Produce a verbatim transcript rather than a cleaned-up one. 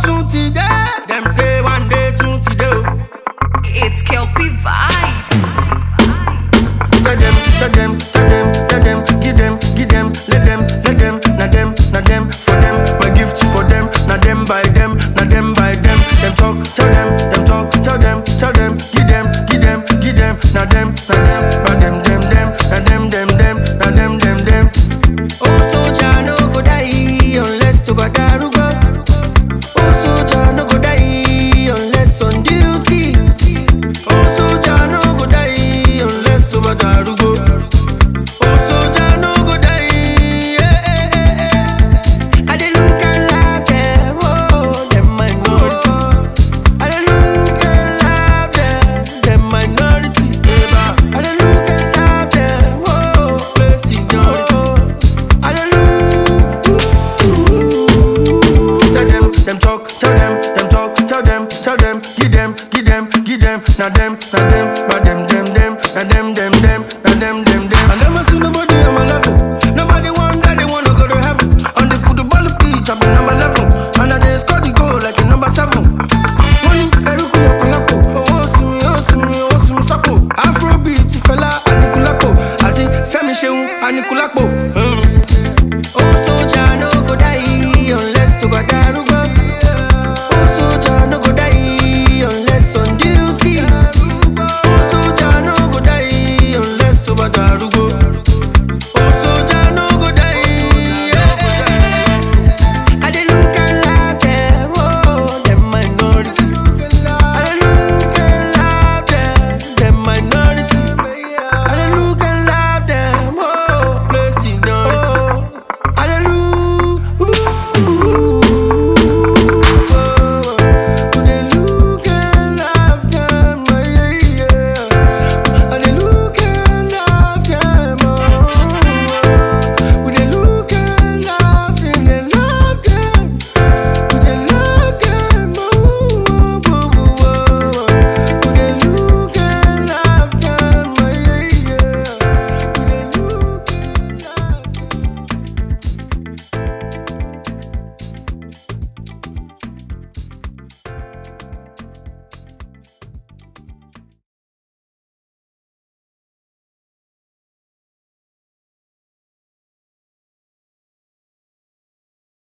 tunti day. Them say one day tunti day. It's Kelpie vibes. Tell them, tell them, tell them, tell them, give them, give them, let them, let them, na them, na them, for them, my gift for them, na them by them, na them by them. Them talk, tell them, them talk, tell them, tell them, give them, give them, give them, na them, na them, by them, them, them, na them, them, them, na them, them, them. Oh, soldier no go die unless to Badaru go.